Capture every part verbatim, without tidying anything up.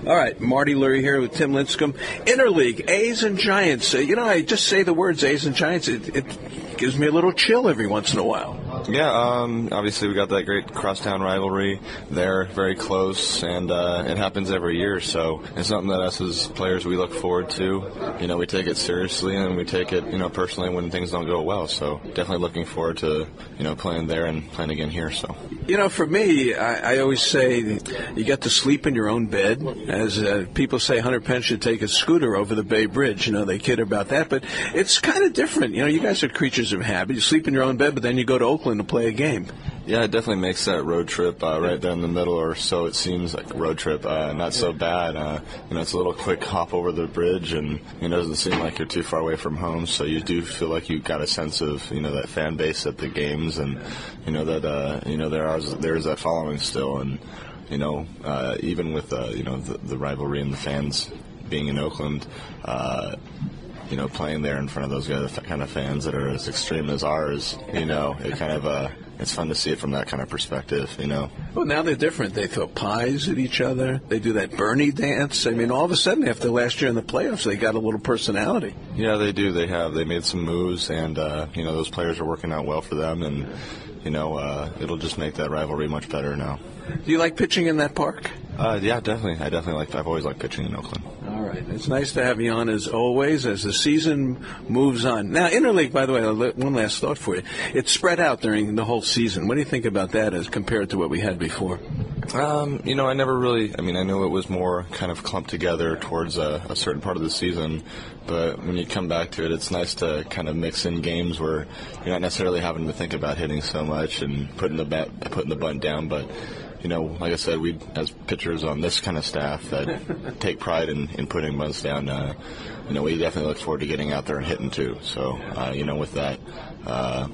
All right, Marty Lurie here with Tim Lincecum. Interleague, A's and Giants. Uh, you know, I just say the words A's and Giants. It, it gives me a little chill every once in a while. Yeah, um, obviously we got that great crosstown rivalry there, very close, and uh, it happens every year, so it's something that us as players we look forward to. You know, we take it seriously, and we take it, you know, personally when things don't go well, so definitely looking forward to, you know, playing there and playing again here, so. You know, for me, I, I always say you get to sleep in your own bed. As uh, people say, Hunter Pence should take a scooter over the Bay Bridge. You know, they kid about that, but it's kind of different. You know, you guys are creatures of habit. You sleep in your own bed, but then you go to Oakland to play a game. Yeah, it definitely makes that road trip uh, right there in the middle, or so it seems like a road trip, uh, not so bad. Uh, you know, it's a little quick hop over the bridge, and it doesn't seem like you're too far away from home, so you do feel like you got a sense of, you know, that fan base at the games, and, you know, that, uh, you know, there are, there is that following still, and, you know, uh, even with, uh, you know, the, the rivalry and the fans being in Oakland, uh, you know, playing there in front of those other kind of fans that are as extreme as ours, you know, it kind of, uh, it's fun to see it from that kind of perspective, you know. Well, now they're different. They throw pies at each other. They do that Bernie dance. I mean, all of a sudden, after last year in the playoffs, they got a little personality. Yeah, they do. They have. They made some moves, and, uh, you know, those players are working out well for them, and, you know, uh, it'll just make that rivalry much better now. Do you like pitching in that park? Uh, yeah, definitely. I definitely like. I've always liked pitching in Oakland. All right. It's nice to have you on as always as the season moves on. Now, Interleague, by the way, one last thought for you. It's spread out during the whole season. What do you think about that as compared to what we had before? Um, you know, I never really, I mean, I know it was more kind of clumped together towards a, a certain part of the season, but when you come back to it, it's nice to kind of mix in games where you're not necessarily having to think about hitting so much and putting the bat, putting the bunt down, but you know, like I said, we, as pitchers on this kind of staff that take pride in, in putting bunts down, uh, you know, we definitely look forward to getting out there and hitting too. So, uh, you know, with that, uh,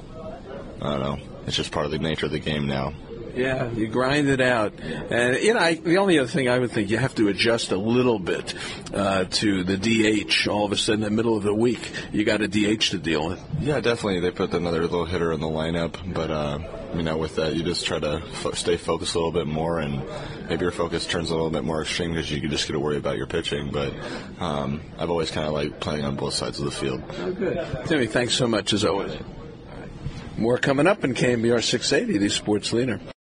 I don't know, it's just part of the nature of the game now. Yeah, you grind it out. And, you know, I, the only other thing I would think, you have to adjust a little bit uh, to the D H. All of a sudden, in the middle of the week, you got a D H to deal with. Yeah, definitely. They put another little hitter in the lineup. But, uh, you know, with that, you just try to fo- stay focused a little bit more, and maybe your focus turns a little bit more extreme because you just get to worry about your pitching. But um, I've always kind of liked playing on both sides of the field. Oh, good. Timmy, thanks so much, as always. More coming up in K M B R six eighty, the Sports Leader.